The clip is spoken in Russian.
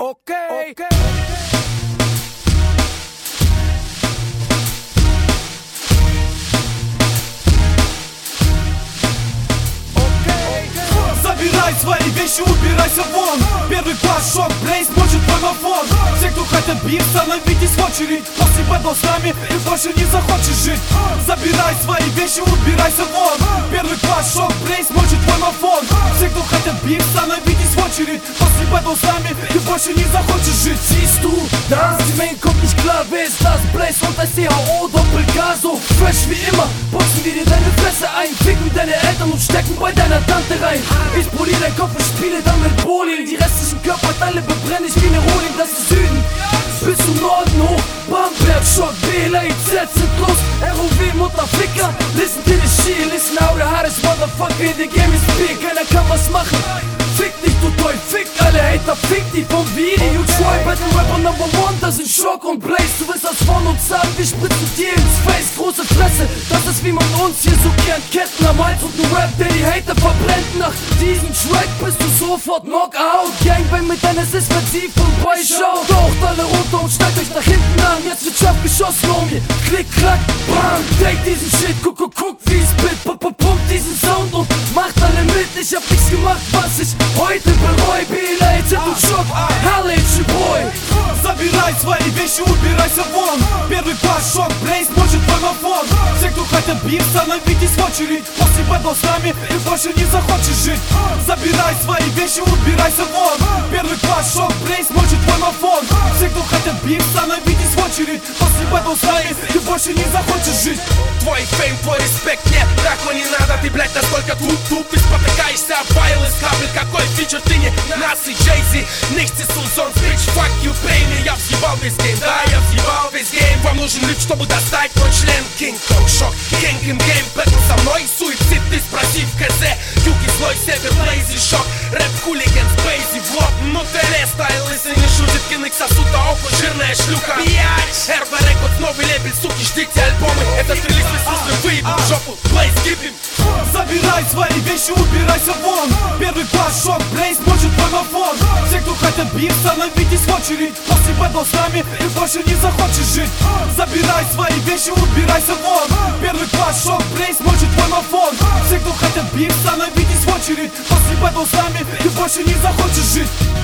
Окей. Забирай свои вещи, убирайся вон. Первый класс, шок, Блейз, мочит марафон. Все, кто хотят биф, становитесь в очередь. После бэтла с нами ты больше не захочешь жить. Забирай свои вещи, убирайся вон. Первый класс, шок, Блейз, мочит марафон. Все, кто хотят биф, становитесь в очередь. После бэтла с нами ты больше не захочешь жить. Siehst du, das die Main kommt nicht klar, wer ist das? Blaze und das CHO, Doppelgaso. Fresh wie immer, boxen wir dir deine Fresse ein. Ficken deine Eltern und stecken bei deiner Tante rein. Ich polier dein Kopf und spiele dann mit Bolien. Die restlichen Körperteile bebrenne ich wie eine Rohling. Das ist Süden, bis zum Norden hoch. Bamberg, Schock, Wähler, IZ sind los. ROW, Mutterficker, listen to the shit. Listen how the hardest motherfucker in the game is big. Keiner kann was machen. Fick dich, du Teufel, fick alle Hater, fick die vom Video. Troy, Battle Rapper Number 1, das sind Schock und Blaze. Du willst das von uns haben, wir spritzen dir ins Face. Große Fresse, das ist wie man uns hier so gern Ketten am Hals und ein Rap, der die Hater verbrennt. Nach diesem Track bist du sofort Knockout. Gangbang mit deiner Suspensiv und Boy-Show. Taucht alle runter und steigt euch nach hinten an. Jetzt wird scharf geschossen um mir. Klick, klack, bam. Take diesen Shit, guck, wie's Bit. Pump diesen Sound und macht alle mit. Ich hab nichts gemacht, was ich heute bereu. B-Late und Schock, Hallige Boy. Забирай свои вещи, убирайся вон. Первый класс, шок, Блейз, мочит марафон. Все, кто хотят биф, становитесь в очередь. После бэтла с нами ты больше не захочешь жить. Забирай свои вещи, убирайся вон. Первый класс, шок, Блейз, мочит марафон. Все, кто хотят биф, становитесь в очередь. После бэтла с нами ты больше не захочешь жить. Твой фейм, твой респект, нет, такого не надо. Ты, блядь, настолько туп, ты спотыкаешься об файл из кабель. Какой фичер, ты не нас и Джейзи. Nichts ist umsonst, bitch, fuck you, pay me. Я взъебал весь гейм, да, я взъебал весь гейм. Вам нужен лифт, чтобы достать мой член. Кинг-Конг, шок, Кинг им гейм. Бэтл со мной, суицид, ты спроси в КЗ. Юг и злой, север, Блейз и шок. Рэп, хулиган, Спейзи, влог. Ну ты стайл, если не шутит, кинык сосуд, а около жирная шлюха. Пьять, РВ Рекордс, новый лейбл, суки, ждите альбомы. Этот релиз вы слушали, выебал в жопу. Блейз, гибим. Забирай свои вещи, убирайся вон. Первый класс, шок, Блейз, мочит марафон. Все, кто хотят биф, становитесь в очередь. После бэтла с нами ты больше не захочешь жить. Забирай свои вещи, убирайся вон. Первый класс, шок, Блейз, мочит марафон. Все, кто хотят биф, становитесь в очередь. После бэтла с нами ты больше не захочешь жить.